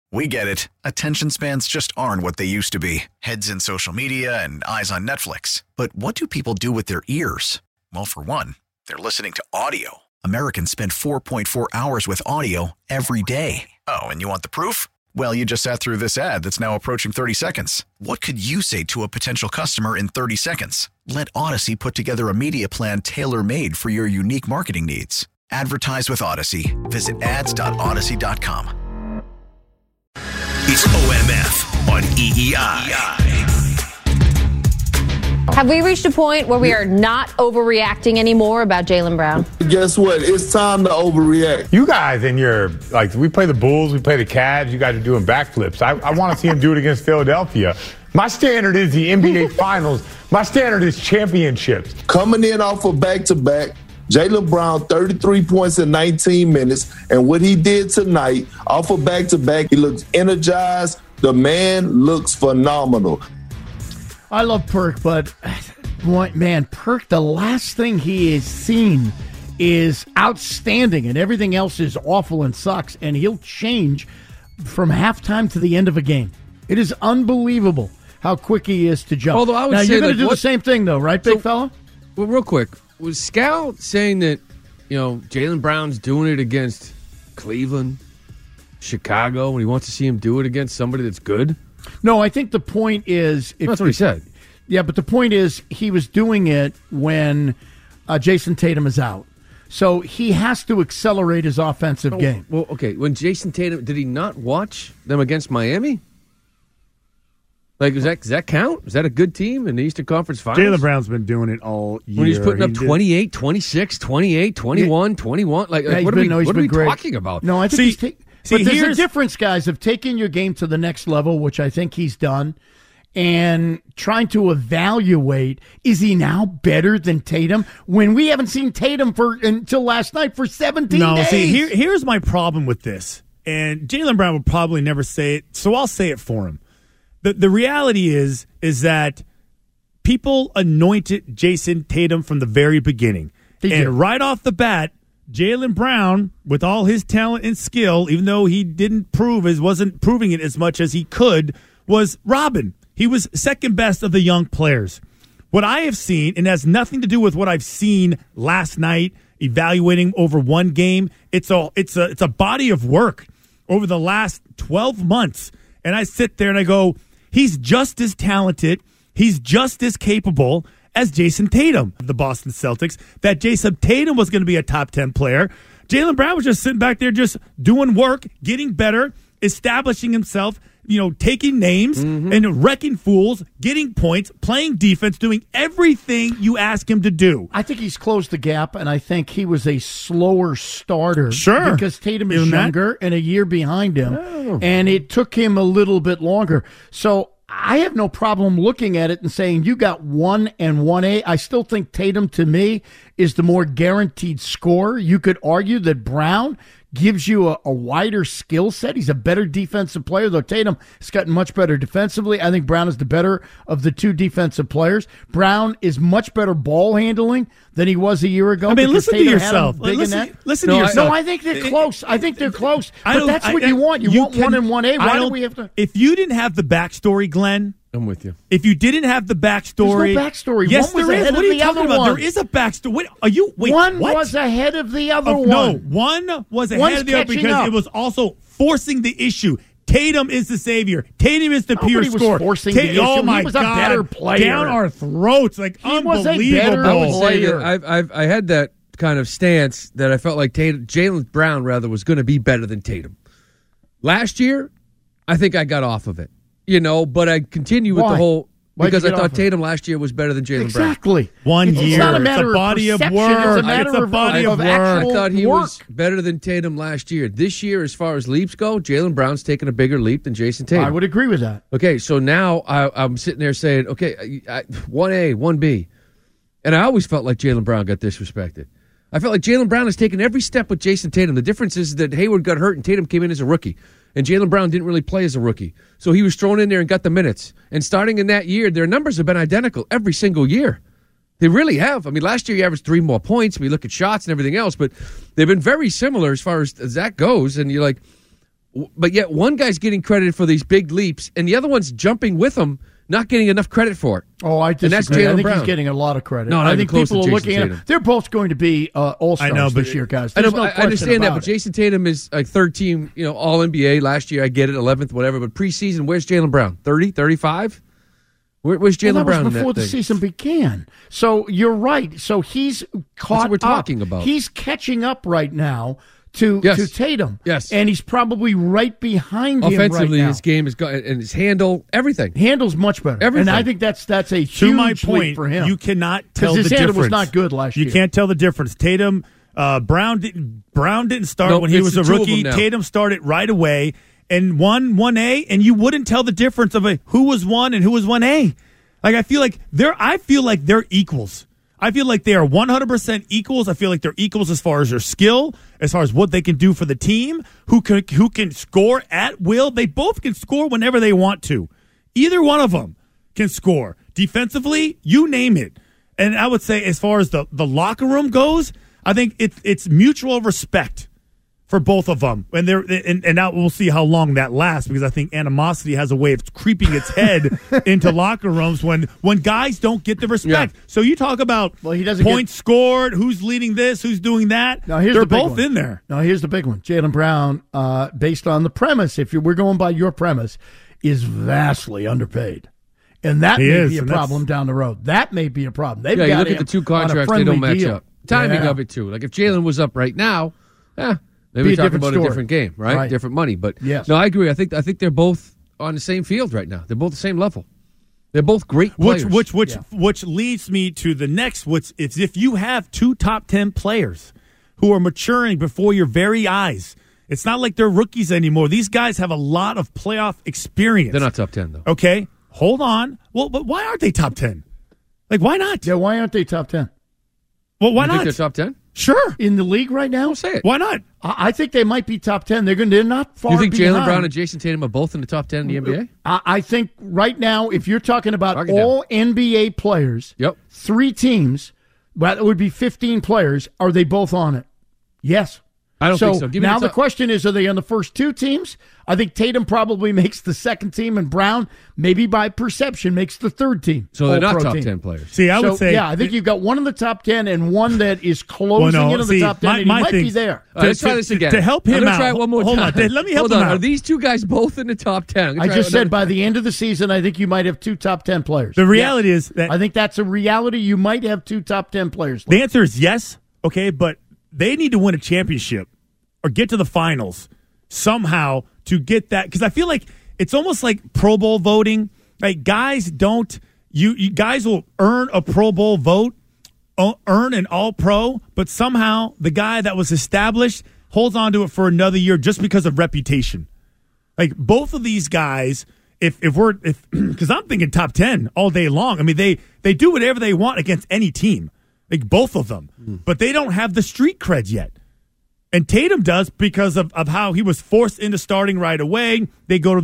We get it. Attention spans just aren't what they used to be. Heads in social media and eyes on Netflix. But what do people do with their ears? Well, for one, they're listening to audio. Americans spend 4.4 hours with audio every day. Oh, and you want the proof? Well, you just sat through this ad that's now approaching 30 seconds. What could you say to a potential customer in 30 seconds? Let Odyssey put together a media plan tailor-made for your unique marketing needs. Advertise with Odyssey. Visit ads.odyssey.com. It's OMF on EEI. Have we reached a point where we are not overreacting anymore about Jaylen Brown? Guess what? It's time to overreact. You guys in your, we play the Bulls, we play the Cavs, you guys are doing backflips. I want to see him do it against Philadelphia. My standard is the NBA Finals. My standard is championships. Coming in off of back-to-back, Jaylen Brown, 33 points in 19 minutes. And what he did tonight, off of back-to-back, he looks energized. The man looks phenomenal. I love Perk, but, man, Perk, the last thing he has seen is outstanding, and everything else is awful and sucks, and he'll change from halftime to the end of a game. It is unbelievable how quick he is to jump. Although I would now, say you're going to do what, the same thing, though, right, big fella? Well, real quick. Was Scal saying that, Jaylen Brown's doing it against Cleveland, Chicago, and he wants to see him do it against somebody that's good? No, I think the point is... That's what he said. Yeah, but the point is he was doing it when Jason Tatum is out. So he has to accelerate his offensive game. Well, okay, when Jason Tatum... Did he not watch them against Miami? Does that count? Is that a good team in the Eastern Conference Finals? Jaylen Brown's been doing it all year. When he's putting up 28, 26, 28, 21, 21. What are we talking about? No, I think but there's a difference, guys, of taking your game to the next level, which I think he's done, and trying to evaluate, is he now better than Tatum? When we haven't seen Tatum until last night for 17 days. See, here's my problem with this. And Jaylen Brown will probably never say it, so I'll say it for him. The reality is that people anointed Jason Tatum from the very beginning. And right off the bat, Jaylen Brown, with all his talent and skill, even though he wasn't proving it as much as he could, was robbing. He was second best of the young players. What I have seen, and has nothing to do with what I've seen last night, evaluating over one game, it's a body of work over the last 12 months. And I sit there and I go, he's just as talented, he's just as capable as Jason Tatum, the Boston Celtics, that Jason Tatum was going to be a top 10 player. Jaylen Brown was just sitting back there just doing work, getting better, establishing himself, taking names and wrecking fools, getting points, playing defense, doing everything you ask him to do. I think he's closed the gap, and I think he was a slower starter. Sure. Because Tatum is younger and a year behind him, and it took him a little bit longer. So I have no problem looking at it and saying you got 1 and 1A. I still think Tatum, to me, is the more guaranteed scorer. You could argue that Brown gives you a wider skill set. He's a better defensive player, though Tatum has gotten much better defensively. I think Brown is the better of the two defensive players. Brown is much better ball handling than he was a year ago. I mean, listen to yourself. Listen to yourself. No, I think they're close. I think they're close. But that's what you want. You want 1 and 1A. Why do we have to? If you didn't have the backstory, Glenn, I'm with you. If you didn't have the backstory, there's no backstory. Yes, one was there is. ahead What of are you the talking other about? one. There is a backstory. One what? was ahead of the other one. No, one was ahead of the other because it was also forcing the issue. Tatum is the savior. Tatum is the pure scorer. Forcing the issue. Oh my he was God! A better player. Down our throats, he unbelievable. Was a better player. I had that kind of stance that I felt like Jaylen Brown was going to be better than Tatum. Last year, I think I got off of it. But I continue with the whole. Because I thought Tatum last year was better than Jaylen Brown. Exactly. 1 year. It's not a matter of body of work. It's a matter of body of work. I thought he was better than Tatum last year. This year, as far as leaps go, Jaylen Brown's taken a bigger leap than Jason Tatum. I would agree with that. Okay, so now I'm sitting there saying, okay, 1A, 1B. And I always felt like Jaylen Brown got disrespected. I felt like Jaylen Brown has taken every step with Jason Tatum. The difference is that Hayward got hurt and Tatum came in as a rookie. And Jaylen Brown didn't really play as a rookie. So he was thrown in there and got the minutes. And starting in that year, their numbers have been identical every single year. They really have. I mean, last year he averaged 3 more points. We look at shots and everything else, but they've been very similar as far as that goes. And you're like, but yet one guy's getting credited for these big leaps, and the other one's jumping with him, not getting enough credit for it. Oh, I disagree. And that's I Jaylen think Brown. he's getting a lot of credit. No, I think close people to are Jason looking at Tatum. They're both going to be all-stars this year, guys. I There's know, no I question understand that, about but it. Jason Tatum is like third team, all NBA last year. I get it, 11th, whatever. But preseason, where's Jaylen Brown? 30, 35? Where's Jaylen Brown? That was before in that the thing? season began. So you're right. So he's caught what we're up. talking about. He's catching up right now to Tatum. Yes. And he's probably right behind him Offensively, right now. his game is and his handle, everything. Handle's much better. Everything. And I think that's a huge To my leap point, for him. you cannot tell the his difference. handle was not good last year. You can't tell the difference. Tatum, Brown didn't start Nope, when he it's was the a two of rookie. them now. Tatum started right away and won 1A, and you wouldn't tell the difference of who was 1 and who was 1A. Like I feel like they're equals. I feel like they are 100% equals. I feel like they're equals as far as their skill, as far as what they can do for the team, who can score at will. They both can score whenever they want to. Either one of them can score. Defensively, you name it. And I would say as far as the locker room goes, I think it's mutual respect for both of them. And now we'll see how long that lasts, because I think animosity has a way of creeping its head into locker rooms when guys don't get the respect. Yeah. So you talk about points scored, who's leading this, who's doing that. Now, they're both in there. Now, here's the big one. Jaylen Brown, based on the premise, we're going by your premise, is vastly underpaid. And that may be a problem down the road. That may be a problem. They've got you look at the two contracts, they don't match up. Timing of it, too. Like if Jaylen was up right now, maybe we're talking about a different game, right? Different money. But no, I agree. I think they're both on the same field right now. They're both the same level. They're both great players. Which leads me to the next, which is if you have two top 10 players who are maturing before your very eyes. It's not like they're rookies anymore. These guys have a lot of playoff experience. They're not top 10, though. Okay, hold on. Well, but why aren't they top 10? Like, why not? Yeah, why aren't they top 10? Well, why you not? Think they're top 10? Sure. In the league right now? Don't say it. Why not? I think they might be top 10. They're not far behind. You think Jaylen Brown and Jason Tatum are both in the top 10 in the NBA? I think right now, if you're talking about all NBA players, 3 teams, that would be 15 players, are they both on it? Yes. I don't think so. Now the question is, are they on the first 2 teams? I think Tatum probably makes the second team, and Brown, maybe by perception, makes the third team. So they're not top 10 players. See, I would say... Yeah, I think you've got one in the top 10 and one that is closing into the top 10, and he might be there. Let's try this again. To help him out. Try it one more time. Hold on. Let me help him out. Are these two guys both in the top 10? I just said by the end of the season, I think you might have 2 top 10 players. The reality is that... I think that's a reality. You might have 2 top 10 players. The answer is yes, okay, but they need to win a championship or get to the finals somehow to get that, because I feel like it's almost like Pro Bowl voting. Like guys don't you guys will earn a Pro Bowl vote, earn an All Pro, but somehow the guy that was established holds on to it for another year just because of reputation. Like both of these guys, if because I'm thinking top 10 all day long. I mean they do whatever they want against any team, like both of them, but they don't have the street cred yet. And Tatum does because of how he was forced into starting right away. They go to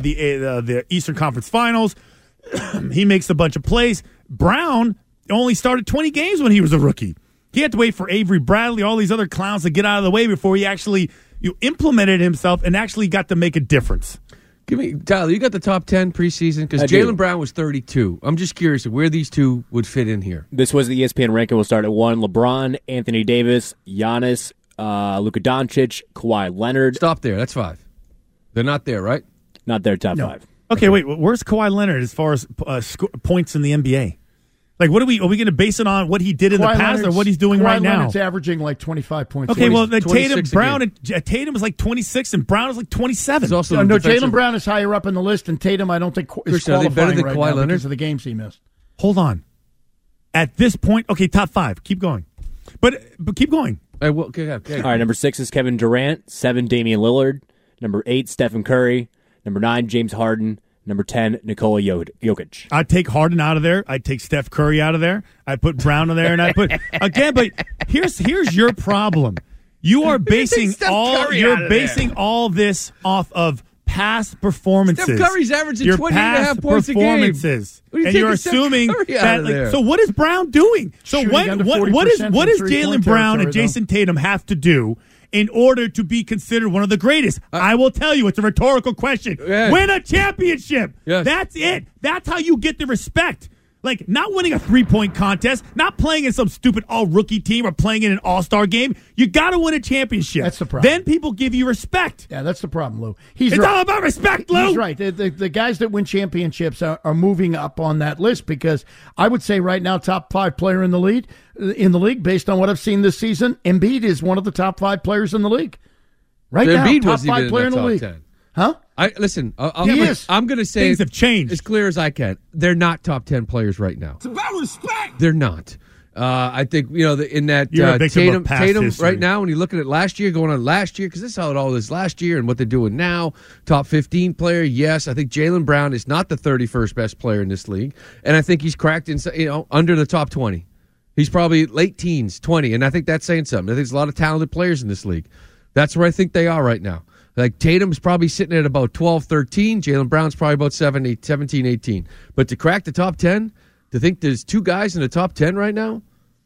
the Eastern Conference Finals. He makes a bunch of plays. Brown only started 20 games when he was a rookie. He had to wait for Avery Bradley, all these other clowns to get out of the way before he actually implemented himself and actually got to make a difference. Give me, Tyler, you got the top 10 preseason? Because Jaylen Brown was 32. I'm just curious of where these two would fit in here. This was the ESPN ranking. We'll start at 1. LeBron, Anthony Davis, Giannis, Luka Doncic, Kawhi Leonard. Stop there. That's 5. They're not there, right? Not their top 5. Okay, wait. Where's Kawhi Leonard as far as points in the NBA? Like, are we going to base it on what he did in the past or what he's doing right now? Leonard's averaging like 25 points. Okay, well, Tatum is like 26 and Brown is like 27. No, Jaylen Brown is higher up in the list, and Tatum I don't think is Christian, qualifying than right Kawhi now Leonard? because of the games he missed. Hold on. At this point, okay, top 5. Keep going. But keep going. Okay. All right, number 6 is Kevin Durant. 7, Damian Lillard. Number 8, Stephen Curry. Number 9, James Harden. Number 10, Nikola Jokic. I'd take Harden out of there. I'd take Steph Curry out of there. I'd put Brown in there, and I'd put again. But here's your problem. You are basing all this off of past performances. Steph Curry's averaging your 28.5 points a game. Performances. And you're assuming that. So what is Brown doing? So what does Jaylen Brown and Jason Tatum have to do in order to be considered one of the greatest? I will tell you, it's a rhetorical question. Yeah. Win a championship. Yes. That's it. That's how you get the respect. Like, not winning a 3-point contest, not playing in some stupid all-rookie team or playing in an all-star game. You got to win a championship. That's the problem. Then people give you respect. Yeah, that's the problem, Lou. It's all about respect, Lou. He's right. The guys that win championships are moving up on that list because I would say right now top 5 player in the league based on what I've seen this season. Embiid is one of the top 5 players in the league. Right now, Embiid top wasn't 5 even player in in the the league. top 10. Huh? I'm going to say things have changed as clear as I can. They're not top 10 players right now. It's about respect. They're not. I think in that You're a victim of past Tatum history. right now. When you're looking at last year, going on last year, because this is how it all is last year and what they're doing now. Top 15 player, yes. I think Jaylen Brown is not the 31st best player in this league, and I think he's cracked under the top 20. He's probably late teens, 20, and I think that's saying something. I think there's a lot of talented players in this league. That's where I think they are right now. Like Tatum's probably sitting at about 12, 13. Jaylen Brown's probably about 17, 18. But to crack the top 10, to think there's 2 guys in the top 10 right now,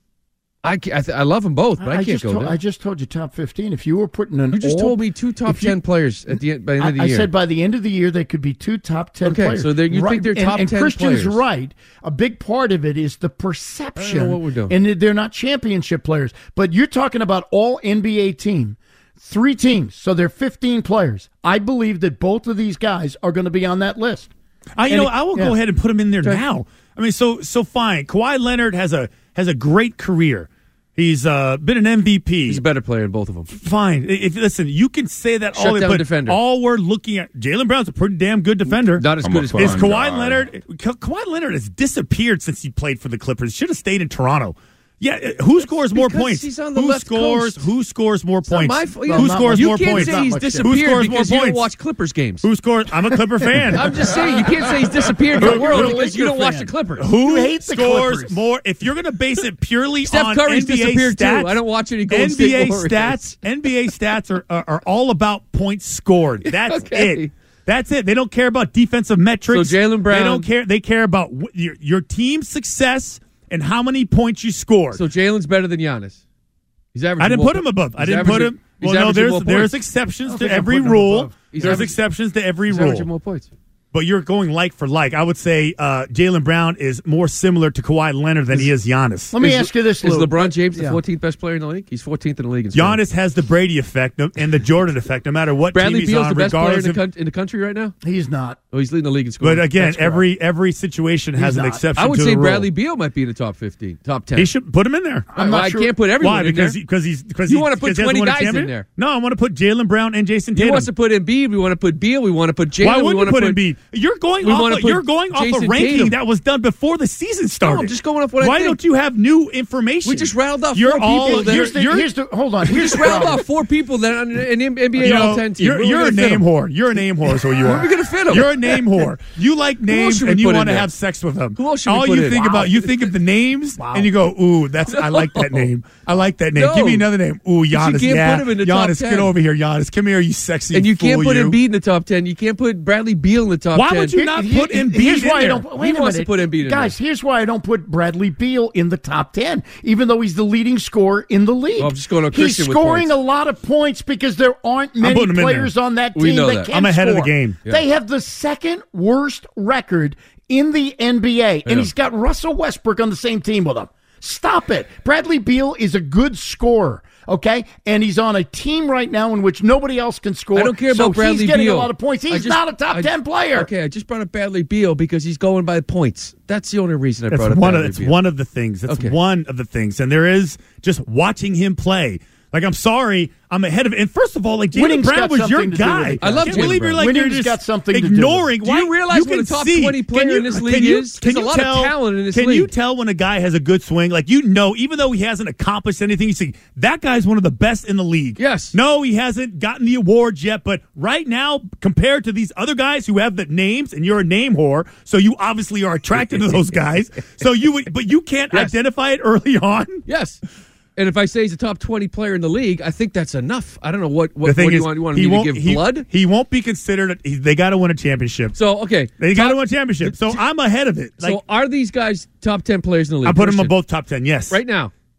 I love them both, but I can't go there. I just told you top 15. If you were putting You just told me 2 top 10 players at the end, by the end of the year. I said by the end of the year, they could be 2 top 10 okay, players. so you think they're top 10 and Christian's players. right. A big part of it is the perception. I don't know what we're doing. And they're not championship players. But you're talking about all NBA team. 3 teams, so they're 15 players. I believe that both of these guys are going to be on that list. I will go ahead and put him in there now. I mean, so fine. Kawhi Leonard has a great career. He's been an MVP. He's a better player than both of them. Fine. Listen, you can say that all, Shutdown but defender. all we're looking at, Jaylen Brown's a pretty damn good defender. Not as good as Is Kawhi Leonard? Kawhi Leonard has disappeared since he played for the Clippers. Should have stayed in Toronto. Yeah, who scores more points? He's on the left coast. Who scores more points? Who scores more points? You can't say he's disappeared Who scores more because you don't points? watch Clippers games. Who scores? I'm a Clipper fan. I'm just saying, you can't say he's disappeared in the world because you don't watch the Clippers. Who hate the scores Clippers. more? If you're going to base it purely Steph on Curry's NBA disappeared stats, too. I don't watch any Golden State Warriors. NBA stats are all about points scored. That's Okay. it. That's it. They don't care about defensive metrics. So Jaylen Brown. They don't care. They care about your team's success and how many points you scored. So Jalen's better than Giannis. He's averaging. I didn't put him above. I didn't put him. Well, no, there's exceptions to every rule. There's exceptions to every He's rule. averaging more points. But you're going like for like. I would say Jaylen Brown is more similar to Kawhi Leonard than he is Giannis. Let me ask you this, Lou. Is LeBron James the 14th best player in the league? He's 14th in the league. Giannis has the Brady effect and the Jordan effect, no matter what Bradley team he's Beal's on, the best player regardless in the country right now? He's not. Oh, he's leading the league in scoring. But again, every situation has an not. exception. I would to say the rule. Bradley Beal might be in the top 15, top 10. He should put him in there. I'm not I sure. can't put everyone Why? in there. Because You want to put 20 guys in there. No, I want to put Jaylen Brown and Jason Tatum. He wants to put Embiid. We want to put Beal. We want to put Jalen. Why we wouldn't want you to put Embiid? You're going off a Jason ranking Tatum. that was done before the season started. No, I'm just going off what I Why think. don't you have new information? We just rattled off You're 4 all- people. That Here's the hold on. we Here's just the rattled problem. off 4 people that are in NBA You know, All 10 team. You're a name whore. You're a name whore is what you are. Where are we gonna fit 'em? You're a name whore. You like names should we and you put in want to there? have sex with them. Who else should we All put you in? think Wow. about, you think of the names and you go, ooh, I like that name. I like that name. No. Give me another name. Ooh, Giannis. can't Yeah. put him in the top Giannis, 10. get over here, Giannis. Come here, you sexy And you fool, can't put you. Embiid in the top 10. You can't put Bradley Beal in the top 10. Why would you not put Embiid Here's in why there? I don't. Wait He a wants to minute. put Embiid in Guys, here's why I don't put Bradley Beal in the top 10, even though he's the leading scorer in the league. Well, I'm just going to He's Christian with scoring points. a lot of points because there aren't many putting him in players there. on that We team know that that. can I'm ahead of the score. game. They have the second worst record in the NBA, and he's got Russell Westbrook on the same team with him. Stop it. Bradley Beal is a good scorer, okay? And he's on a team right now in which nobody else can score. I don't care about Bradley Beal. He's getting a lot of points. He's not a top 10 player. Okay, I just brought up Bradley Beal because he's going by points. That's the only reason I brought That's up one Bradley of Beal. one of the things. That's Okay. one of the things. And there is just watching him play. Like, I'm sorry, I'm ahead of it. And first of all, like, Jaylen Winning's Brown got was your something to do with guy. it. I love can't Jaylen believe Brown. you're like Winning's you're got just something to do with it. ignoring. Do you realize what a can top see- 20 player can you- in this can league you- is? Can There's a you lot of tell- talent in this Can you league. tell when a guy has a good swing? Like, you know, even though he hasn't accomplished anything, you see, that guy's one of the best in the league. Yes. No, he hasn't gotten the awards yet, but right now, compared to these other guys who have the names, and you're a name whore, so you obviously are attracted to those guys. So but you can't identify it early on. Yes. And if I say he's a top 20 player in the league, I think that's enough. I don't know what The thing do is, you want he me to won't- give blood? He won't be considered. They got to win a championship. So, okay. They got to win a championship. So I'm ahead of it. Like, So are these guys top 10 players in the league? I put them Christian? on both top 10. Yes, Right now.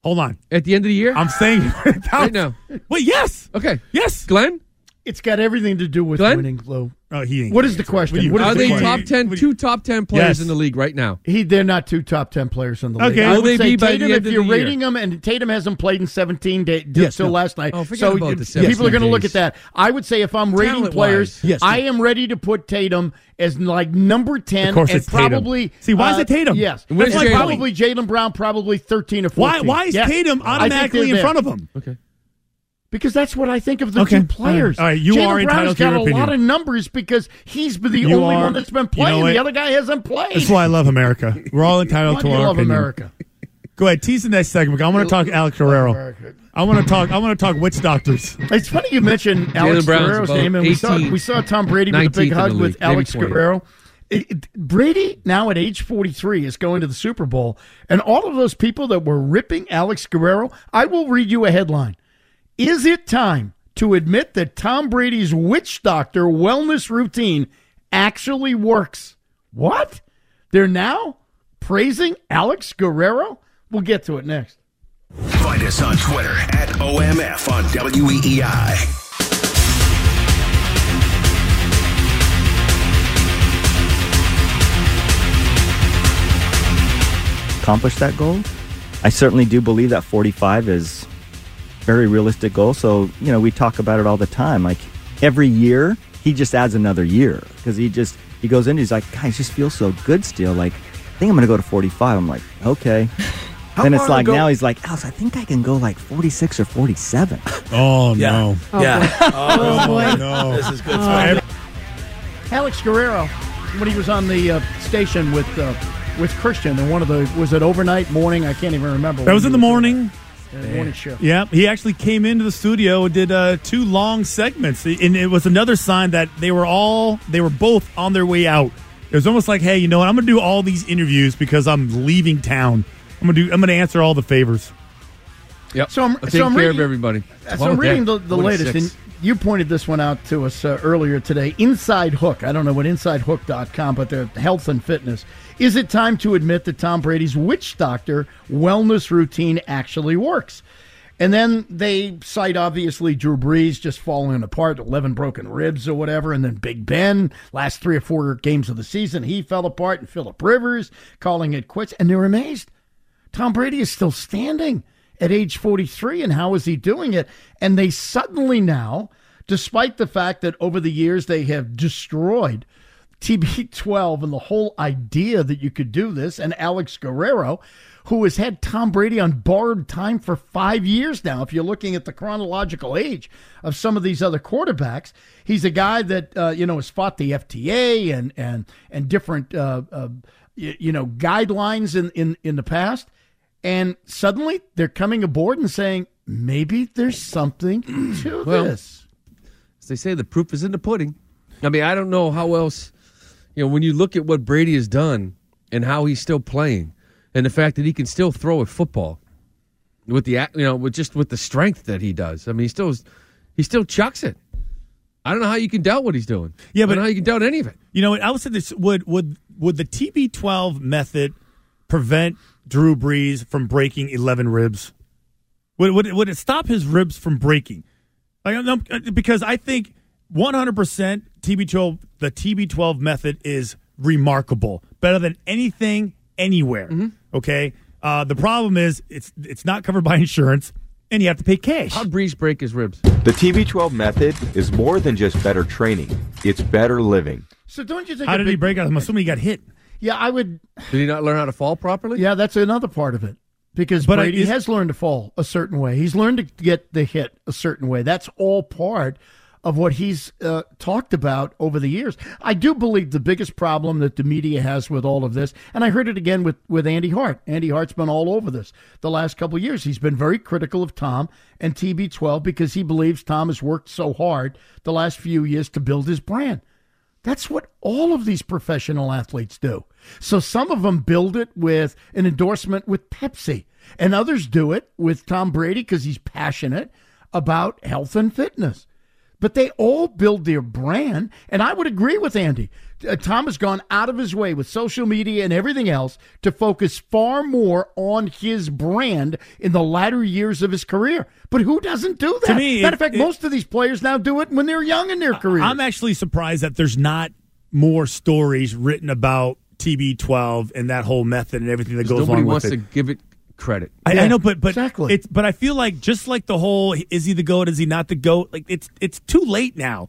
Hold on. At the end of the year? I'm saying right now. Wait, yes. Okay. Yes. Glenn? It's got everything to do with Glenn? winning, Lou. Oh, he ain't What is the question? What is Are the they question? two top 10 players Yes. in the league right now? They're not 2 top 10 players in the league. Okay. I Will would they say be by the Tatum, end if of you're the year? rating him, and Tatum hasn't played in 17 days Yes, till no. last night. Oh, forget so about the people are going to 17 look days. at that. I would say if I'm rating Talent-wise. players, Yes. I am ready to put Tatum as like number 10. Of course and it's Tatum. probably See, why is it Tatum? Yes. And where's That's like Jalen? probably Jalen Brown, probably 13 or 14. Why is Yeah. Tatum I think automatically they're in front there. of him? Okay. Because that's what I think of the Okay. two players. All right. You Jaylen are Brown's entitled to got your a opinion. lot of numbers because he's been the You only are- one that's been you know playing. what? The other guy hasn't played. That's why I love America. We're all entitled Why to do you our love opinion. America? Go ahead. Tease the next segment. I want to talk Alex Guerrero. America. I want to talk witch doctors. It's funny you mentioned Alex Brown's Guerrero's about name, and we saw Tom Brady with a 19th big in hug the with league, maybe Alex 20th. Guerrero. Brady, now at age 43, is going to the Super Bowl, and all of those people that were ripping Alex Guerrero, I will read you a headline. Is it time to admit that Tom Brady's witch doctor wellness routine actually works? What? They're now praising Alex Guerrero? We'll get to it next. Find us on Twitter at OMF on WEEI. Accomplish that goal. I certainly do believe that 45 is a very realistic goal. So, we talk about it all the time. Like every year, he just adds another year because he goes in, he's like, guys, just feel so good still. Like, I think I'm going to go to 45. I'm like, okay. Then it's like, now he's like, Alex, I think I can go like 46 or 47. Oh, no. Yeah. Oh, no. This is good stuff. Alex Guerrero, when he was on the station with Christian, and was it overnight, morning? I can't even remember. That was in the morning. Morning shift. Yeah, he actually came into the studio and did 2 long segments, and it was another sign that they were both on their way out. It was almost like, hey, you know what? I'm going to do all these interviews because I'm leaving town. I'm going to answer all the favors. Yep. So I'm I'll take care reading, of everybody. So I'm reading the 26. latest, and you pointed this one out to us earlier today. Inside Hook. I don't know what InsideHook.com, but they're health and fitness. Is it time to admit that Tom Brady's witch doctor wellness routine actually works? And then they cite, obviously, Drew Brees just falling apart, 11 broken ribs or whatever, and then Big Ben, last 3 or 4 games of the season, he fell apart, and Phillip Rivers calling it quits, and they're amazed. Tom Brady is still standing at age 43, and how is he doing it? And they suddenly now, despite the fact that over the years they have destroyed TB12 and the whole idea that you could do this, and Alex Guerrero, who has had Tom Brady on borrowed time for 5 years now, if you're looking at the chronological age of some of these other quarterbacks, he's a guy that, has fought the FTA and different, guidelines in the past. And suddenly they're coming aboard and saying, maybe there's something to this. As they say, the proof is in the pudding. I mean, I don't know how else, when you look at what Brady has done and how he's still playing and the fact that he can still throw a football with with the strength that he does. I mean, he still chucks it. I don't know how you can doubt what he's doing. Yeah, but I don't know how you can doubt any of it. I would say this: would the TB12 method prevent Drew Brees from breaking 11 ribs? Would it stop his ribs from breaking? Because I think 100% the TB12 method is remarkable, better than anything anywhere. Mm-hmm. Okay, the problem is it's not covered by insurance, and you have to pay cash. How'd Brees break his ribs? The TB12 method is more than just better training; it's better living. So don't you think? How did he break out? I'm assuming he got hit. Yeah, I would. Did he not learn how to fall properly? Yeah, that's another part of it. Because Brady has learned to fall a certain way. He's learned to get the hit a certain way. That's all part of what he's talked about over the years. I do believe the biggest problem that the media has with all of this, and I heard it again with Andy Hart. Andy Hart's been all over this the last couple of years. He's been very critical of Tom and TB12 because he believes Tom has worked so hard the last few years to build his brand. That's what all of these professional athletes do. So some of them build it with an endorsement with Pepsi, and others do it with Tom Brady because he's passionate about health and fitness. but they all build their brand. And I would agree with Andy. Tom has gone out of his way with social media and everything else to focus far more on his brand in the latter years of his career. But who doesn't do that? To me, matter of fact, most of these players now do it when they're young in their career. I'm actually surprised that there's not more stories written about TB12 and that whole method and everything that goes along with it. Nobody wants to give it credit. I know, but exactly. But I feel like just like the whole is he the GOAT, is he not the GOAT? Like it's too late now.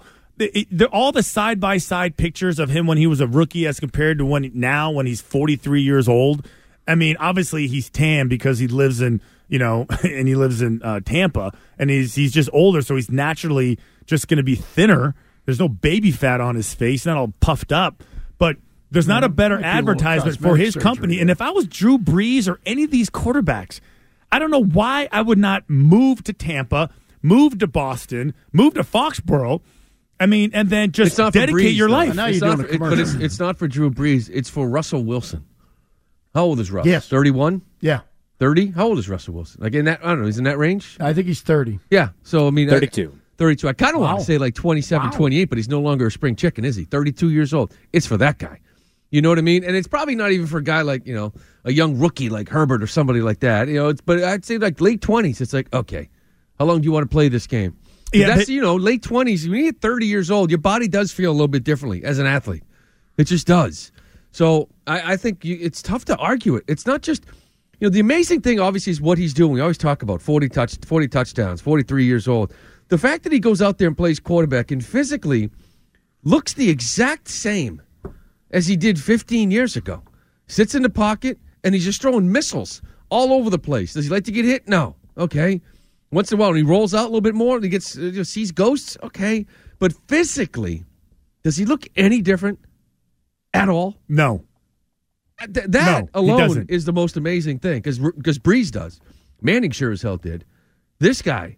All the side by side pictures of him when he was a rookie as compared to when he's 43 years old. I mean, obviously he's tan because he lives in and he lives in Tampa, and he's just older, so he's naturally just going to be thinner. There's no baby fat on his face, not all puffed up, but. There's not a better advertisement for his company. And if I was Drew Brees or any of these quarterbacks, I don't know why I would not move to Tampa, move to Boston, move to Foxborough. I mean, and then just dedicate your life. Now you're doing a commercial. But it's not for Drew Brees. It's for Russell Wilson. How old is Russ? Yes. 31? Yeah. 30? How old is Russell Wilson? Like in that, I don't know, he's in that range? I think he's 30. Yeah. So, I mean. 32. 32. I kind of want to say like 27, 28, but he's no longer a spring chicken, is he? 32 years old. It's for that guy. You know what I mean? And it's probably not even for a guy like, a young rookie like Herbert or somebody like that. But I'd say like late 20s. It's like, okay, how long do you want to play this game? Yeah, that's, late 20s. When you get 30 years old, your body does feel a little bit differently as an athlete. It just does. So I think it's tough to argue it. It's not just, the amazing thing obviously is what he's doing. We always talk about 40 touchdowns, 43 years old. The fact that he goes out there and plays quarterback and physically looks the exact same as he did 15 years ago. Sits in the pocket, and he's just throwing missiles all over the place. Does he like to get hit? No. Okay. Once in a while, when he rolls out a little bit more, and he gets sees ghosts, okay. But physically, does he look any different at all? No. That alone is the most amazing thing, because Brees does. Manning sure as hell did. This guy,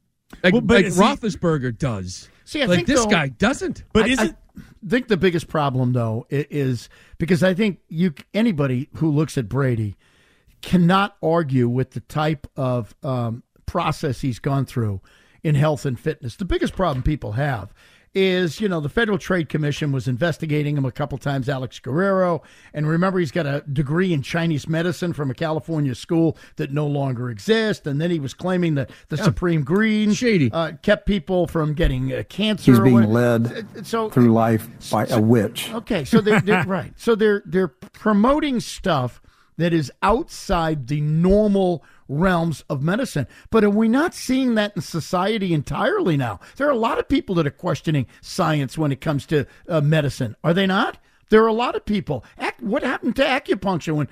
Roethlisberger does. See, I think this guy doesn't. But I think the biggest problem, though, is because I think anybody who looks at Brady cannot argue with the type of process he's gone through in health and fitness. The biggest problem people have is, the Federal Trade Commission was investigating him a couple times, Alex Guerrero. And remember, he's got a degree in Chinese medicine from a California school that no longer exists. And then he was claiming that the Supreme Green kept people from getting cancer. He's being led through life by a witch. Okay, so they're right. So they're promoting stuff that is outside the normal realms of medicine. But are we not seeing that in society entirely now? There are a lot of people that are questioning science when it comes to medicine. Are they not? There are a lot of people. What happened to acupuncture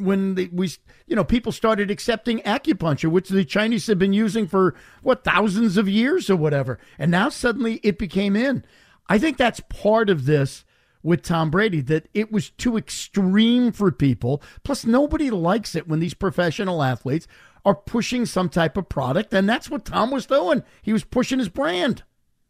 when people started accepting acupuncture, which the Chinese have been using for thousands of years or whatever, and now suddenly it became in. I think that's part of this with Tom Brady, that it was too extreme for people. Plus, nobody likes it when these professional athletes are pushing some type of product, and that's what Tom was doing. He was pushing his brand.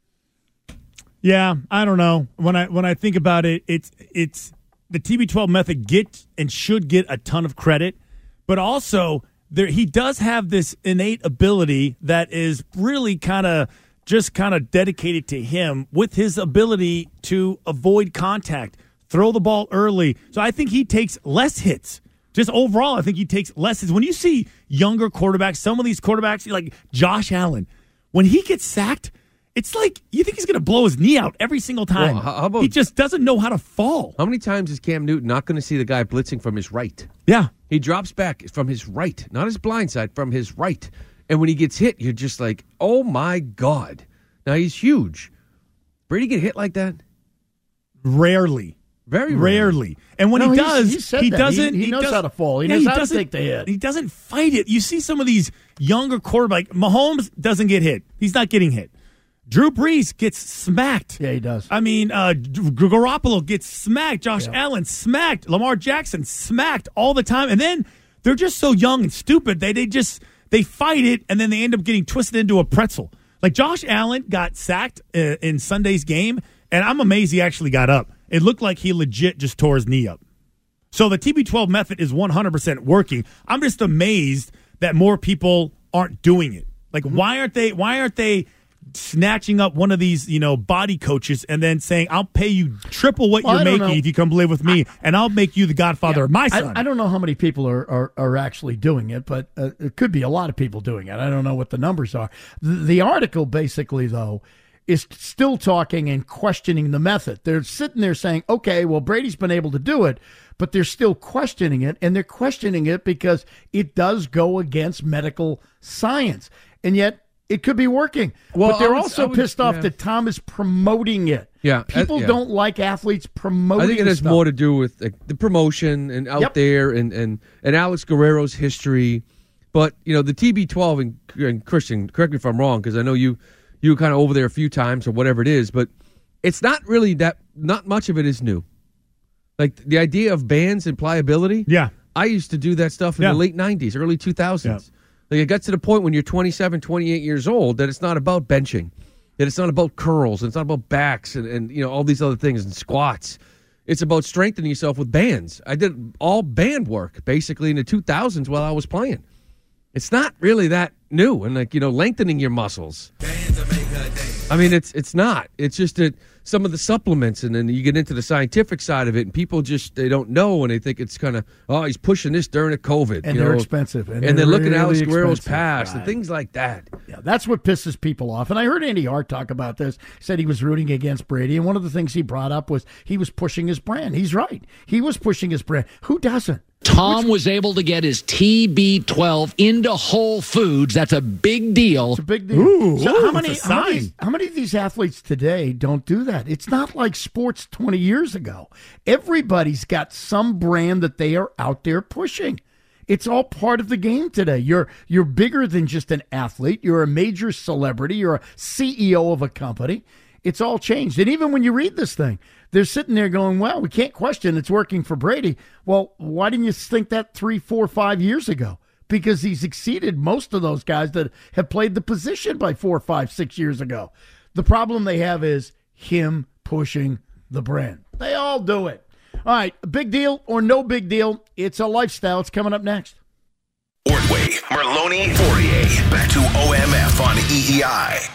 Yeah, I don't know. When I think about it, it's the TB12 method gets and should get a ton of credit, but also he does have this innate ability that is really kind of dedicated to him, with his ability to avoid contact, throw the ball early. So I think he takes less hits. Just overall, I think he takes less hits. When you see younger quarterbacks, some of these quarterbacks, like Josh Allen, when he gets sacked, it's like you think he's going to blow his knee out every single time. Well, how about, he just doesn't know how to fall. How many times is Cam Newton not going to see the guy blitzing from his right? Yeah. He drops back from his right, not his blind side, from his right. And when he gets hit, you're just like, oh, my God. Now, he's huge. Brady get hit like that? Rarely. Very rarely. And when he does, he doesn't. He knows how to fall. He knows how to take the hit. He doesn't fight it. You see some of these younger quarterbacks. Mahomes doesn't get hit. He's not getting hit. Drew Brees gets smacked. Yeah, he does. I mean, Garoppolo gets smacked. Josh Allen smacked. Lamar Jackson smacked all the time. And then they're just so young and stupid. They fight it, and then they end up getting twisted into a pretzel. Like Josh Allen got sacked in Sunday's game, and I'm amazed he actually got up. It looked like he legit just tore his knee up. So the TB12 method is 100% working. I'm just amazed that more people aren't doing it. Like, why aren't they snatching up one of these, body coaches and then saying, I'll pay you triple what you're making if you come live with me, and I'll make you the godfather of my son. I don't know how many people are actually doing it, but it could be a lot of people doing it. I don't know what the numbers are. The article basically, though, is still talking and questioning the method. They're sitting there saying, okay, well, Brady's been able to do it, but they're still questioning it, and they're questioning it because it does go against medical science. And yet it could be working. Well, but they're also pissed off that Tom is promoting it. Yeah. People don't like athletes promoting it. I think it has more to do with the promotion and out there and Alex Guerrero's history. But, the TB12, and Christian, correct me if I'm wrong, because I know you were kind of over there a few times or whatever it is, but it's not really not much of it is new. Like the idea of bands and pliability. Yeah. I used to do that stuff in the late 90s, early 2000s. Yeah. Like it got to the point when you're 27, 28 years old that it's not about benching, that it's not about curls, it's not about backs and all these other things and squats. It's about strengthening yourself with bands. I did all band work basically in the 2000s while I was playing. It's not really that new, and lengthening your muscles. I mean, it's not. It's just that some of the supplements, and then you get into the scientific side of it, and people they don't know, and they think it's kind of, he's pushing this during the COVID. And they're expensive. And they're looking at Alex Guerrero's past and things like that. Yeah, that's what pisses people off. And I heard Andy Hart talk about this. He said he was rooting against Brady, and one of the things he brought up was he was pushing his brand. He's right. He was pushing his brand. Who doesn't? Tom was able to get his TB12 into Whole Foods. That's a big deal. It's a big deal. So how many of these athletes today don't do that? It's not like sports 20 years ago. Everybody's got some brand that they are out there pushing. It's all part of the game today. You're bigger than just an athlete. You're a major celebrity. You're a CEO of a company. It's all changed. And even when you read this thing, they're sitting there going, well, we can't question it's working for Brady. Well, why didn't you think that 3, 4, 5 years ago? Because he's exceeded most of those guys that have played the position by 4, 5, 6 years ago. The problem they have is him pushing the brand. They all do it. All right, big deal or no big deal, it's a lifestyle. It's coming up next. Ordway, Merloni, Fourier. Back to OMF on EEI.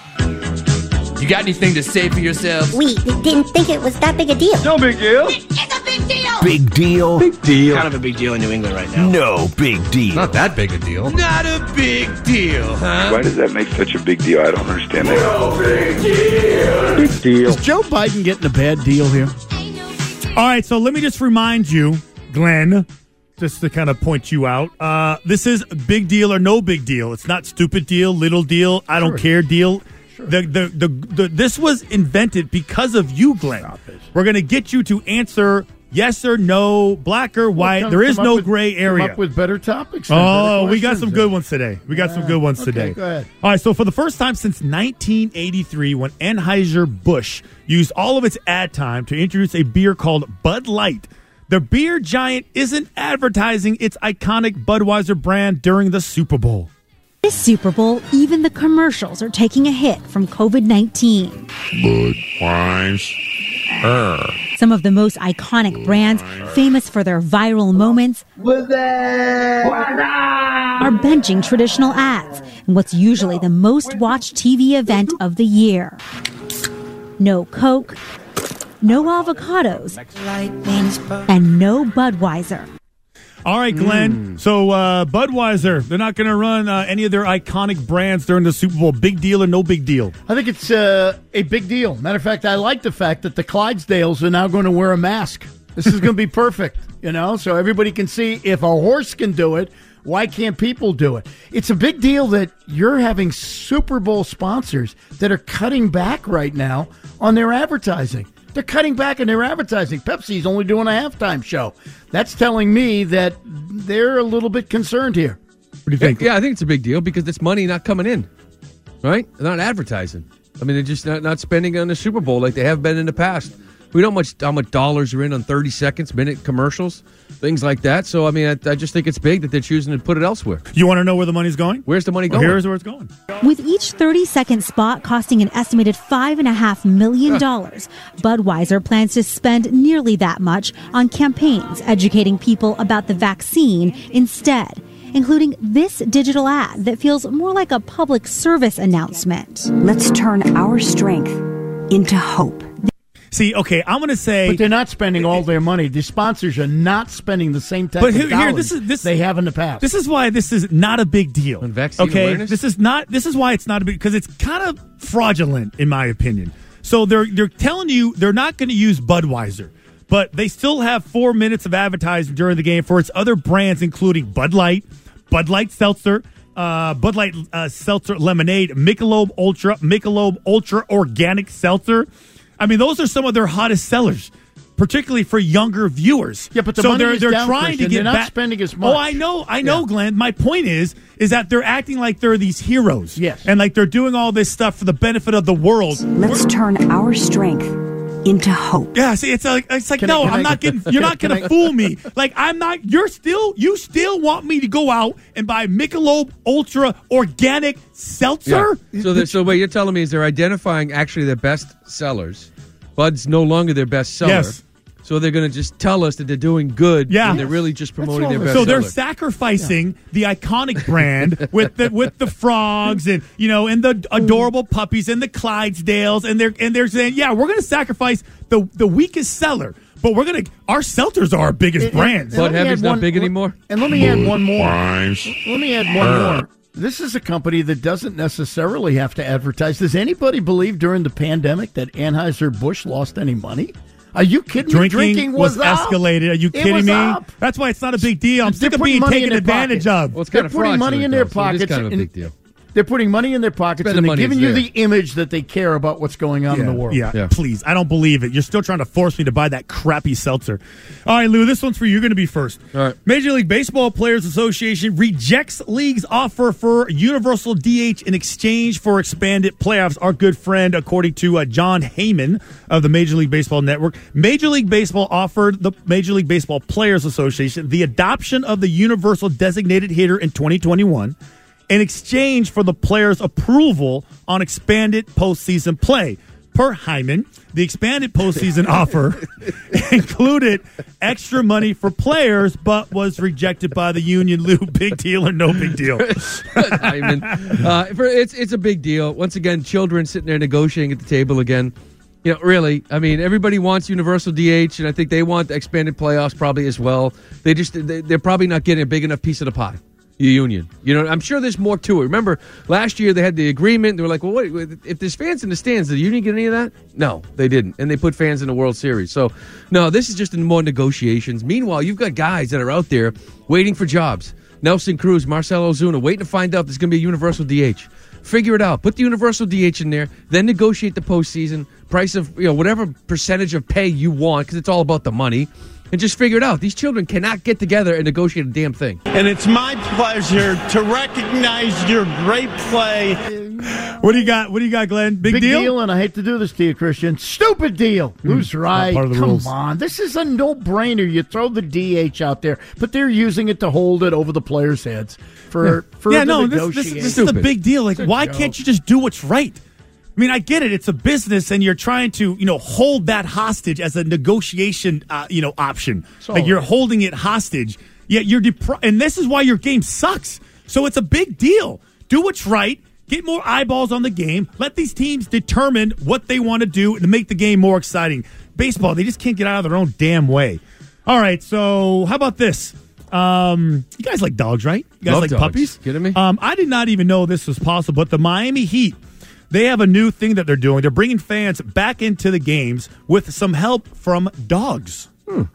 You got anything to say for yourself? We didn't think it was that big a deal. No big deal. It's a big deal. Big deal. Big deal. Kind of a big deal in New England right now. No big deal. Not that big a deal. Not a big deal, huh? Why does that make such a big deal? I don't understand that. No big deal. Big deal. Is Joe Biden getting a bad deal here? All right, so let me just remind you, Glenn, just to kind of point you out, this is big deal or no big deal. It's not stupid deal, little deal, I don't care deal. Sure. This was invented because of you, Glenn. We're going to get you to answer yes or no, black or white. There is no gray area. Come up with better topics. Oh, we got some good ones today. Today. Go ahead. All right, so for the first time since 1983, when Anheuser-Busch used all of its ad time to introduce a beer called Bud Light, the beer giant isn't advertising its iconic Budweiser brand during the Super Bowl. This Super Bowl, even the commercials are taking a hit from COVID-19. Budweiser. Some of the most iconic brands, famous for their viral moments, are benching traditional ads in what's usually the most watched TV event of the year. No Coke, no avocados, and no Budweiser. All right, Glenn. So Budweiser, they're not going to run any of their iconic brands during the Super Bowl. Big deal or no big deal? I think it's a big deal. Matter of fact, I like the fact that the Clydesdales are now going to wear a mask. This is going to be perfect, so everybody can see if a horse can do it, why can't people do it? It's a big deal that you're having Super Bowl sponsors that are cutting back right now on their advertising. They're cutting back on their advertising. Pepsi's only doing a halftime show. That's telling me that they're a little bit concerned here. What do you think? Yeah, I think it's a big deal because it's money not coming in, right? They're not advertising. I mean, they're just not spending on the Super Bowl like they have been in the past. We know how much dollars are in on 30 seconds, minute commercials, things like that. So, I mean, I just think it's big that they're choosing to put it elsewhere. You want to know where the money's going? Where's the money going? Here's where it's going. With each 30-second spot costing an estimated $5.5 million, Budweiser plans to spend nearly that much on campaigns educating people about the vaccine instead. including this digital ad that feels more like a public service announcement. Let's turn our strength into hope. See, okay, I'm going to say... But they're not spending all their money. The sponsors are not spending the same type of dollars they have in the past. This is why this is not a big deal. Vaccine awareness? This is why it's not a big... Because it's kind of fraudulent, in my opinion. So they're telling you they're not going to use Budweiser, but they still have 4 minutes of advertising during the game for its other brands, including Bud Light Seltzer, Bud Light Seltzer Lemonade, Michelob Ultra Organic Seltzer. I mean, those are some of their hottest sellers, particularly for younger viewers. Yeah, but the so money they're is down, trying to Christian. get they're not back. spending as much. Oh, I know, Glenn. My point is that they're acting like they're these heroes. Yes, and like they're doing all this stuff for the benefit of the world. Let's turn our strength into hope. Yeah, see, it's like I'm not getting. You're not going to fool me. Like I'm not. You still want me to go out and buy Michelob Ultra Organic Seltzer? Yeah. So what you're telling me is they're identifying actually their best sellers. Bud's no longer their best seller. Yes. So they're going to just tell us that they're doing good. Yeah. And they're really just promoting their best So they're seller. sacrificing the iconic brand with the frogs and the adorable puppies and the Clydesdales and they're saying, yeah, we're going to sacrifice the weakest seller. But our seltzers are our biggest brands. Bud Heavy's not big anymore. And let me add one more. more. This is a company that doesn't necessarily have to advertise. Does anybody believe during the pandemic that Anheuser-Busch lost any money? Are you kidding me? Drinking was up. Escalated. Are you kidding me? Up. That's why it's not a big deal. I'm sick of being taken advantage of. Well, it's They're kind of putting money in their pockets. It's kind of a big deal. They're putting money in their pockets and they're giving you the image that they care about what's going on in the world. Yeah, please. I don't believe it. You're still trying to force me to buy that crappy seltzer. All right, Lou, this one's for you. You're going to be first. All right. Major League Baseball Players Association rejects league's offer for universal DH in exchange for expanded playoffs. Our good friend, according to John Heyman of the Major League Baseball Network, Major League Baseball offered the Major League Baseball Players Association the adoption of the universal designated hitter in 2021 in exchange for the players' approval on expanded postseason play. Per Hyman, the expanded postseason offer included extra money for players, but was rejected by the union. Lou, big deal or no big deal? Hyman, it's a big deal. Once again, children sitting there negotiating at the table again. Really, I mean, everybody wants universal DH, and I think they want expanded playoffs probably as well. They're probably not getting a big enough piece of the pie. The union. I'm sure there's more to it. Remember, last year they had the agreement. They were like, well, what, if there's fans in the stands, did the union get any of that? No, they didn't. And they put fans in the World Series. So, no, this is just in more negotiations. Meanwhile, you've got guys that are out there waiting for jobs. Nelson Cruz, Marcell Ozuna, waiting to find out there's going to be a universal DH. Figure it out. Put the universal DH in there. Then negotiate the postseason. Price of, whatever percentage of pay you want, because it's all about the money. And just figure it out. These children cannot get together and negotiate a damn thing. And it's my pleasure to recognize your great play. What do you got? What do you got, Glenn? Big deal? And I hate to do this to you, Christian. Stupid deal. Who's right? Part of the Come rules. on. This is a no-brainer. You throw the DH out there, but they're using it to hold it over the players' heads for this is a big deal. Like, why can't you just do what's right? I mean, I get it. It's a business, and you're trying to, hold that hostage as a negotiation, option. Like you're holding it hostage. Yet you're and this is why your game sucks. So it's a big deal. Do what's right. Get more eyeballs on the game. Let these teams determine what they want to do to make the game more exciting. Baseball, they just can't get out of their own damn way. All right, so how about this? You guys like dogs, right? You guys Love like dogs. puppies? Kidding me? I did not even know this was possible, but the Miami Heat, they have a new thing that they're doing. They're bringing fans back into the games with some help from dogs.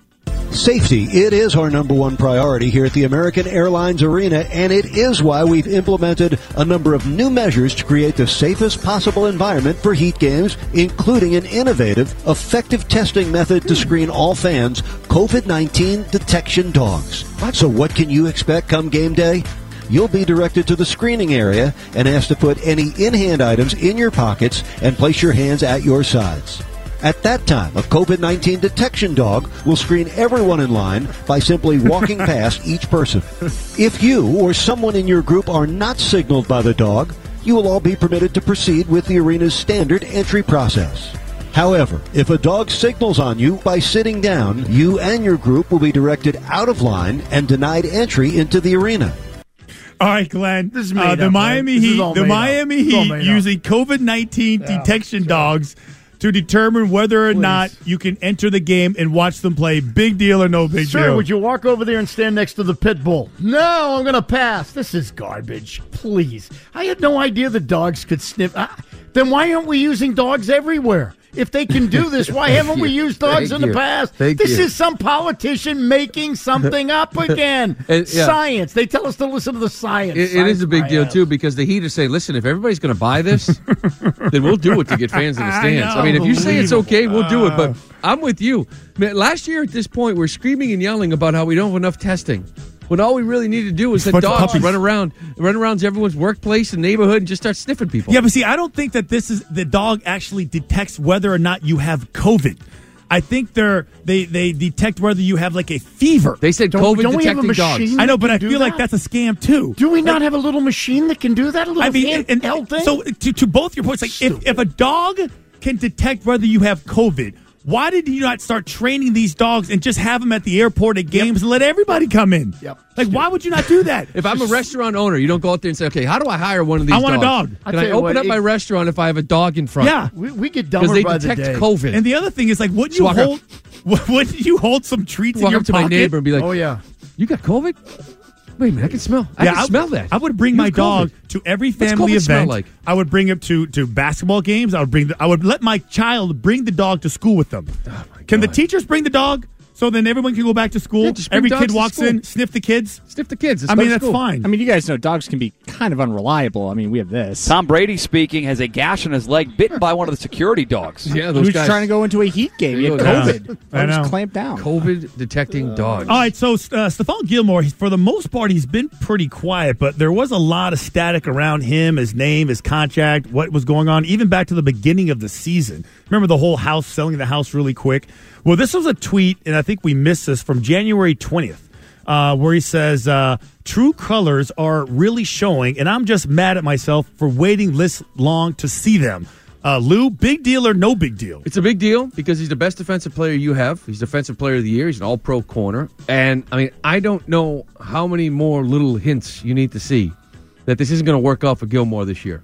Safety, it is our number one priority here at the American Airlines Arena, and it is why we've implemented a number of new measures to create the safest possible environment for Heat games, including an innovative, effective testing method to screen all fans, COVID-19 detection dogs. So what can you expect come game day? You'll be directed to the screening area and asked to put any in-hand items in your pockets and place your hands at your sides. At that time, a COVID-19 detection dog will screen everyone in line by simply walking past each person. If you or someone in your group are not signaled by the dog, you will all be permitted to proceed with the arena's standard entry process. However, if a dog signals on you by sitting down, you and your group will be directed out of line and denied entry into the arena. All right, Glenn. This is made the up, Miami right? This is Heat. all The made Miami up. It's all Heat made up. using COVID-19 detection dogs to determine whether or not you can enter the game and watch them play. Big deal or no big Sir, deal? would you walk over there and stand next to the pit bull? No, I'm going to pass. This is garbage. Please. I had no idea the dogs could sniff. Then why aren't we using dogs everywhere? If they can do this, why haven't we used dogs in the past? This is some politician making something up again. Science. They tell us to listen to the science. It is a big deal, too, because the Heat are saying, listen, if everybody's going to buy this, then we'll do it to get fans in the stands. I mean, if you say it's okay, we'll do it. But I'm with you. Man, last year at this point, we're screaming and yelling about how we don't have enough testing. When all we really need to do is let dogs run around everyone's workplace and neighborhood and just start sniffing people. Yeah, but see, I don't think that the dog actually detects whether or not you have COVID. I think they detect whether you have like a fever. They said COVID detecting dogs. I know, but I feel like that's a scam too. Do we not have a little machine that can do that? A little handheld thing? So to both your points, like if a dog can detect whether you have COVID, why did you not start training these dogs and just have them at the airport at games and let everybody come in? Yep. Like, why would you not do that? If I'm a restaurant owner, you don't go out there and say, okay, how do I hire one of these dogs? I want a dog. Can I open up my restaurant if I have a dog in front? Yeah. We get dumber by the day. Because they detect COVID. And the other thing is, like, wouldn't you hold some treats in your up to pocket? my neighbor and be like, oh, yeah. You got COVID? Wait a minute, I can smell. I can smell that. I would bring my dog to every family event. Like? I would bring him to basketball games. I would let my child bring the dog to school with them. Oh can the teachers bring the dog? So then everyone can go back to school. Yeah, just bring every dogs kid to walks school. in, sniff the kids. Sniff the kids. I mean, that's fine. I mean, you guys know dogs can be kind of unreliable. I mean, we have this. Tom Brady speaking has a gash on his leg, bitten by one of the security dogs. Yeah, those Who's guys trying to go into a Heat game? You had COVID. I know. Just clamp down. COVID detecting dogs. All right, so Stephon Gilmore, for the most part, he's been pretty quiet, but there was a lot of static around him, his name, his contract, what was going on, even back to the beginning of the season. Remember the whole house, selling the house really quick? Well, this was a tweet, and I think we missed this, from January 20th, where he says, true colors are really showing, and I'm just mad at myself for waiting this long to see them. Lou, big deal or no big deal? It's a big deal because he's the best defensive player you have. He's Defensive Player of the Year. He's an all-pro corner. And, I mean, I don't know how many more little hints you need to see that this isn't going to work out for Gilmore this year.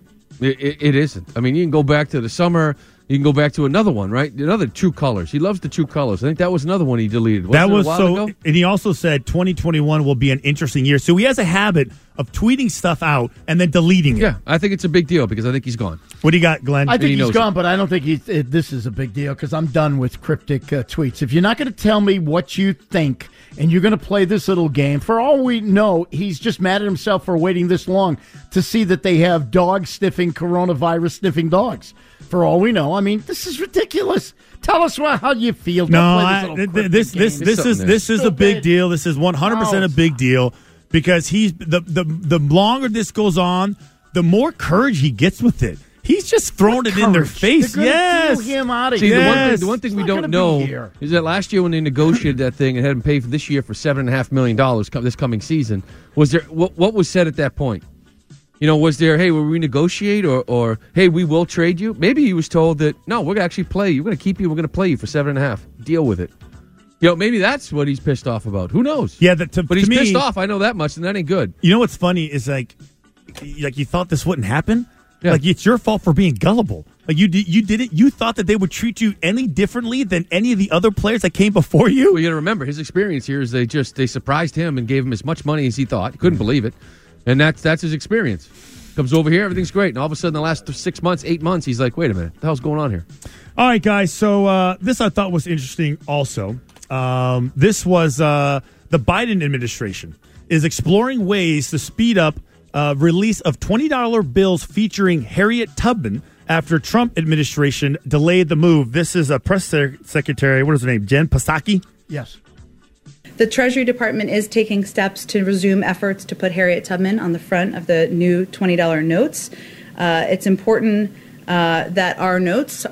It isn't. I mean, you can go back to the summer. You can go back to another one, right? Another True Colors. He loves the True Colors. I think that was another one he deleted. That was a while ago? And he also said 2021 will be an interesting year. So he has a habit of tweeting stuff out and then deleting it. Yeah, I think it's a big deal because I think he's gone. What do you got, Glenn? I think he's gone, but I don't think this is a big deal because I'm done with cryptic tweets. If you're not going to tell me what you think and you're going to play this little game, for all we know, he's just mad at himself for waiting this long to see that they have dog-sniffing, coronavirus-sniffing dogs. For all we know, I mean, this is ridiculous. Tell us how you feel. No, this is a big deal. This is 100% a big deal because he's the longer this goes on, the more courage he gets with it. He's just throwing it in their face. Yes. Him out of See, here. the one thing we don't know is that last year when they negotiated that thing and had him pay for this year for $7.5 million this coming season, was there what was said at that point? You know, was there, hey, we'll renegotiate or hey, we will trade you? Maybe he was told that, no, we're going to actually play you. We're going to keep you. We're going to play you for $7.5. Deal with it. You know, maybe that's what he's pissed off about. Who knows? Yeah, but he's pissed off. I know that much, and that ain't good. You know what's funny is like you thought this wouldn't happen? Yeah. Like, it's your fault for being gullible. Like, you didn't. You thought that they would treat you any differently than any of the other players that came before you? Well, you got to remember, his experience here is they surprised him and gave him as much money as he thought. He couldn't believe it. And that's his experience. Comes over here, everything's great. And all of a sudden, the last 6 months, 8 months, he's like, wait a minute, what the hell's going on here? All right, guys. So this I thought was interesting also. This was the Biden administration is exploring ways to speed up release of $20 bills featuring Harriet Tubman after Trump administration delayed the move. This is a press secretary, what is her name, Jen Psaki? Yes. The Treasury Department is taking steps to resume efforts to put Harriet Tubman on the front of the new $20 notes. It's important that our notes,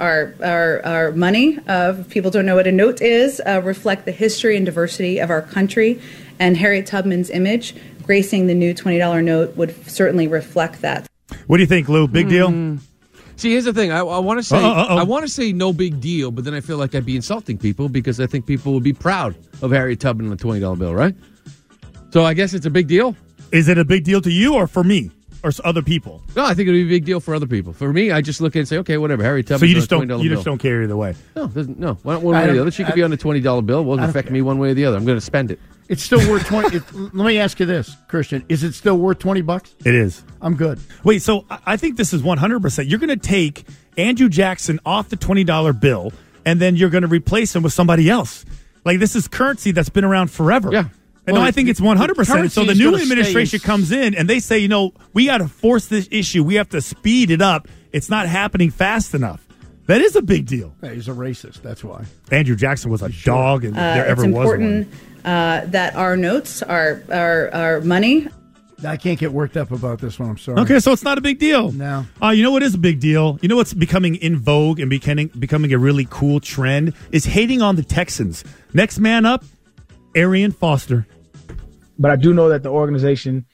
our money, if people don't know what a note is, reflect the history and diversity of our country. And Harriet Tubman's image gracing the new $20 note would certainly reflect that. What do you think, Lou? Big deal? See, here's the thing. I want to say I want to say no big deal, but then I feel like I'd be insulting people because I think people would be proud of Harriet Tubman on the $20 bill, right? So I guess it's a big deal. Is it a big deal to you or for me or other people? No, I think it would be a big deal for other people. For me, I just look at it and say, okay, whatever. Harriet Tubman. So you just don't care either way. No, no. One way or the other. She could be on the $20 bill. It won't affect me one way or the other. I'm going to spend it. It's still worth 20. Let me ask you this, Christian. Is it still worth $20? It is. I'm good. Wait, so I think this is 100%. You're going to take Andrew Jackson off the $20 bill, and then you're going to replace him with somebody else. Like, this is currency that's been around forever. Yeah. And I think it's 100%. So the new administration comes in, and they say, we got to force this issue. We have to speed it up. It's not happening fast enough. That is a big deal. Yeah, he's a racist. That's why. Andrew Jackson was a dog, and there ever was one. It's important that our notes, our money. I can't get worked up about this one. I'm sorry. Okay, so it's not a big deal. No. You know what is a big deal? You know what's becoming in vogue and becoming a really cool trend is hating on the Texans. Next man up, Arian Foster. But I do know that the organization,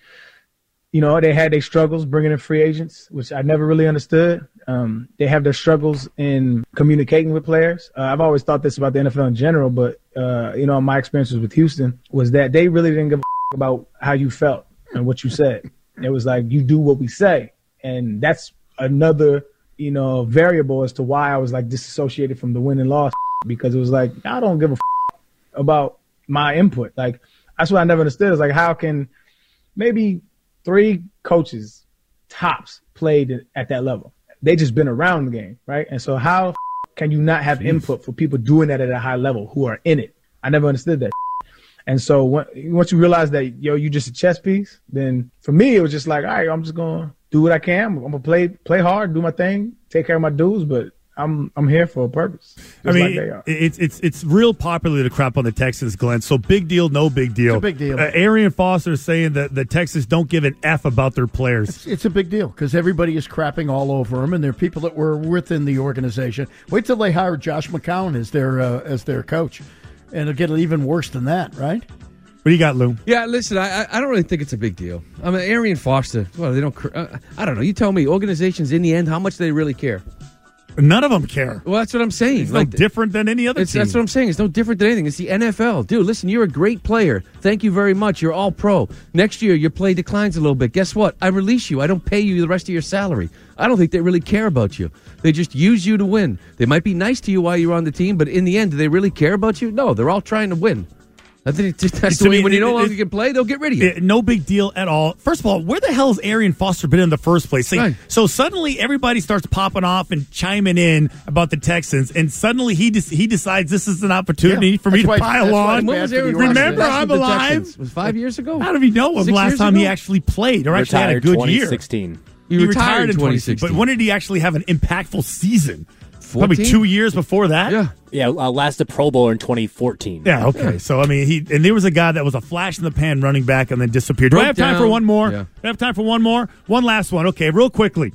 they had their struggles bringing in free agents, which I never really understood. They have their struggles in communicating with players. I've always thought this about the NFL in general, but, my experiences with Houston was that they really didn't give a about how you felt and what you said. It was like, you do what we say. And that's another, variable as to why I was like disassociated from the win and loss, because it was like, I don't give a about my input. Like, that's what I never understood. Is like, how can maybe 3 coaches tops played at that level? They just been around the game, right? And so how can you not have input for people doing that at a high level who are in it? I never understood that. And so once you realize that, you just a chess piece, then for me, it was just like, all right, I'm just going to do what I can. I'm going to play hard, do my thing, take care of my dues, but I'm here for a purpose. I mean, it's real popular to crap on the Texans, Glenn. So big deal, no big deal. It's a big deal. Arian Foster is saying that the Texans don't give an F about their players. It's a big deal because everybody is crapping all over them, and they're people that were within the organization. Wait till they hire Josh McCown as their coach, and it'll get even worse than that, right? What do you got, Lou? Yeah, listen, I don't really think it's a big deal. I mean, Arian Foster, well, they don't. I don't know. You tell me, organizations in the end, how much they really care. None of them care. Well, that's what I'm saying. It's no different than any other team. That's what I'm saying. It's no different than anything. It's the NFL. Dude, listen, you're a great player. Thank you very much. You're all pro. Next year, your play declines a little bit. Guess what? I release you. I don't pay you the rest of your salary. I don't think they really care about you. They just use you to win. They might be nice to you while you're on the team, but in the end, do they really care about you? No, they're all trying to win. I think that's the way when you no longer can play, they'll get rid of you. No big deal at all. First of all, where the hell has Arian Foster been in the first place? Right. So suddenly everybody starts popping off and chiming in about the Texans, and suddenly he decides this is an opportunity for me to pile on. When was Arian Remember, I'm alive. It was 5 years ago. How do we know when the last time he actually played or actually had a good year? 2016. He retired in 2016. But when did he actually have an impactful season? 14? Probably 2 years before that. Yeah, last Pro Bowler in 2014. Yeah, okay. Yeah. So, I mean, there was a guy that was a flash in the pan running back and then disappeared. Do I have time for one more? Yeah. Do I have time for one more? One last one. Okay, real quickly.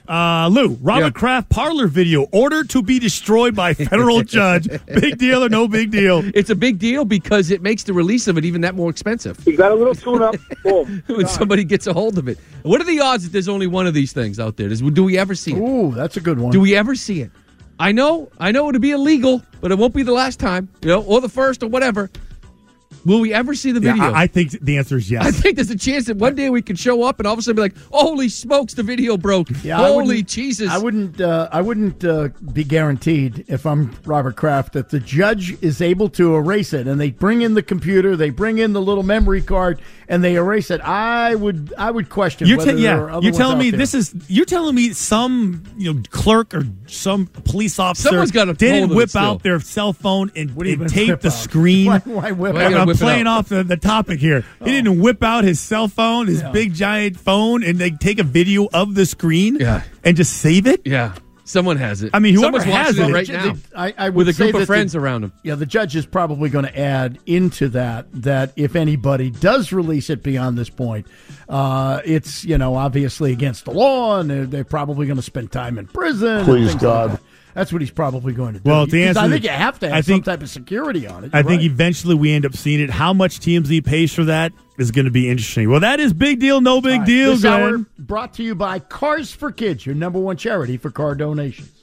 Lou, Robert Kraft parlor video ordered to be destroyed by federal judge. Big deal or no big deal? It's a big deal because it makes the release of it even that more expensive. You got a little tune-up. Boom. When somebody gets a hold of it. What are the odds that there's only one of these things out there? Do we ever see it? Ooh, that's a good one. Do we ever see it? I know it'll be illegal, but it won't be the last time, or the first or whatever. Will we ever see the video? Yeah, I think the answer is yes. I think there's a chance that one day we could show up and all of a sudden be like, "Holy smokes, the video broke! Yeah, Holy Jesus!" I wouldn't be guaranteed if I'm Robert Kraft that the judge is able to erase it, and they bring in the computer, they bring in the little memory card, and they erase it. I would question. You're telling me you're telling me some clerk or some police officer didn't whip out their cell phone and tape the screen. Why whip out? I'm playing off the topic here. He didn't whip out his cell phone, his big giant phone, and they take a video of the screen and just save it? Yeah. Someone has it. I mean, whoever Someone's has watching it right now I would with a say group of that friends around him. Yeah, the judge is probably going to add into that if anybody does release it beyond this point, it's obviously against the law, and they're probably going to spend time in prison. Please, and God. like that's what he's probably going to do. Well, the answer, I think you have to have some type of security on it. I think eventually we end up seeing it. How much TMZ pays for that is going to be interesting. Well, that is big deal, no big deal, This Glenn. hour brought to you by Cars for Kids, your #1 charity for car donations.